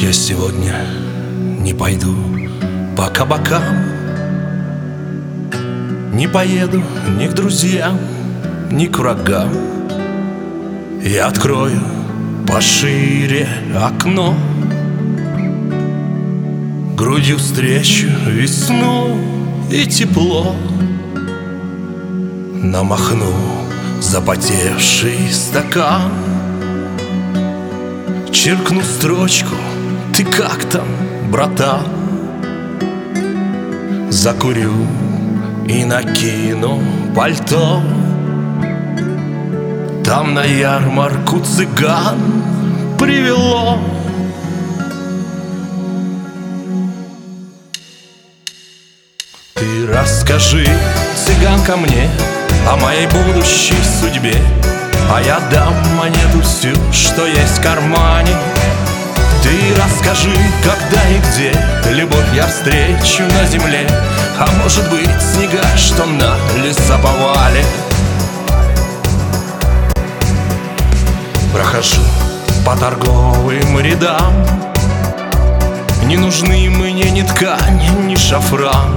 Я сегодня не пойду по кабакам, не поеду ни к друзьям, ни к врагам. Я открою пошире окно, грудью встречу весну и тепло. Намахну запотевший стакан, черкну строчку: ты как там, братан? Закурю и накину пальто. Там на ярмарку цыган привело. Ты расскажи, цыганка, мне о моей будущей судьбе, а я дам монету всю, что есть в кармане. Ты расскажи, когда и где любовь я встречу на земле, а может быть снега, что на лесоповале. Прохожу по торговым рядам, не нужны мне ни ткань, ни шафран.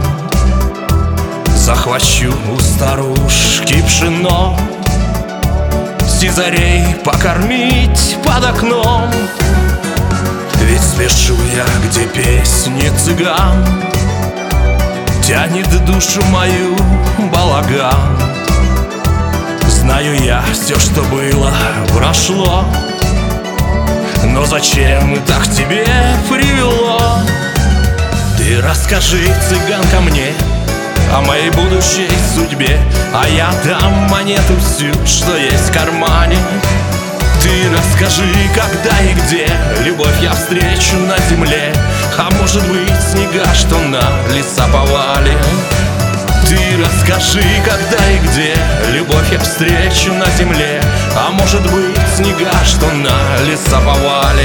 Захвачу у старушки пшено, сизарей покормить под окном. Ведь спешу я, где песни цыган, тянет душу мою балаган. Знаю я, все, что было, прошло, но зачем так тебе привело? Ты расскажи, цыганка, мне о моей будущей судьбе, а я дам монету всю, что есть в кармане. Ты расскажи, когда и где любовь я встречу на земле, а может быть снега, что на лесоповале. Ты расскажи, когда и где любовь я встречу на земле, а может быть снега, что на лесоповале.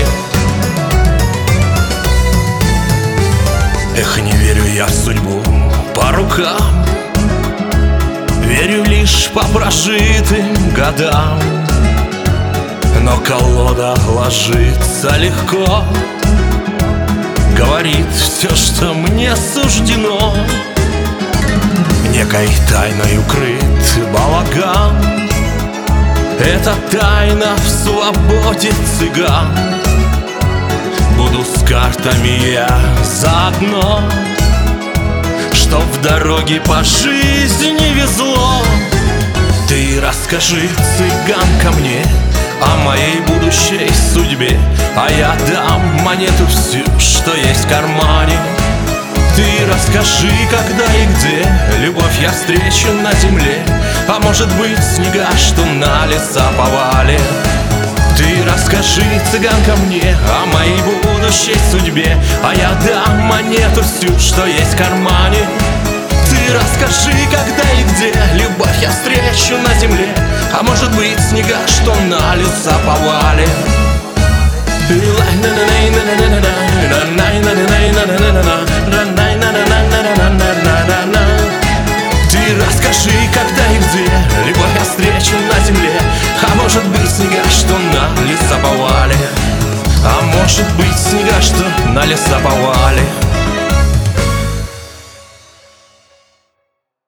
Эх, не верю я в судьбу по рукам, верю лишь по прожитым годам. Но колода ложится легко, говорит все, что мне суждено. Некой тайной укрыт балаган, это тайна в свободе цыган. Буду с картами я заодно, чтоб в дороге по жизни везло. Ты расскажи, цыганка, мне о моей будущей судьбе, а я дам монету всю, что есть в кармане. Ты расскажи, когда и где любовь я встречу на земле, а может быть снега, что на лесоповале. Ты расскажи, цыганка, мне о моей будущей судьбе, а я дам монету всю, что есть в кармане. Ты расскажи, когда и где любовь я встречу на земле, а может быть снега, что на лесоповале. Ты расскажи, когда и где любовь я встречу на земле, а может быть снега, что на лесоповале. А может быть снега, что на лесоповале.